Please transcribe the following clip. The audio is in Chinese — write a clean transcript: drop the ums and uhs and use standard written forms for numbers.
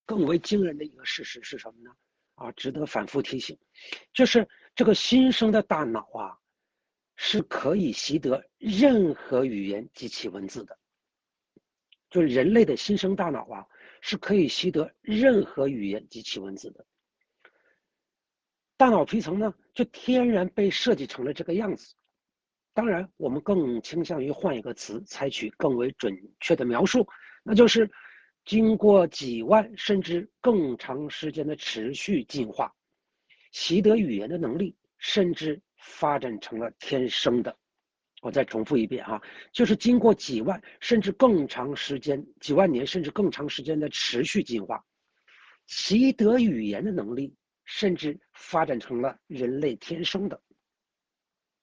更为惊人的一个事实是什么呢？值得反复提醒，就是这个新生的大脑是可以习得任何语言及其文字的。就是人类的新生大脑是可以习得任何语言及其文字的。大脑皮层呢，就天然被设计成了这个样子。当然，我们更倾向于换一个词，采取更为准确的描述，那就是经过几万甚至更长时间的持续进化，习得语言的能力甚至发展成了天生的。我再重复一遍就是经过几万甚至更长时间、几万年甚至更长时间的持续进化，习得语言的能力甚至发展成了人类天生的。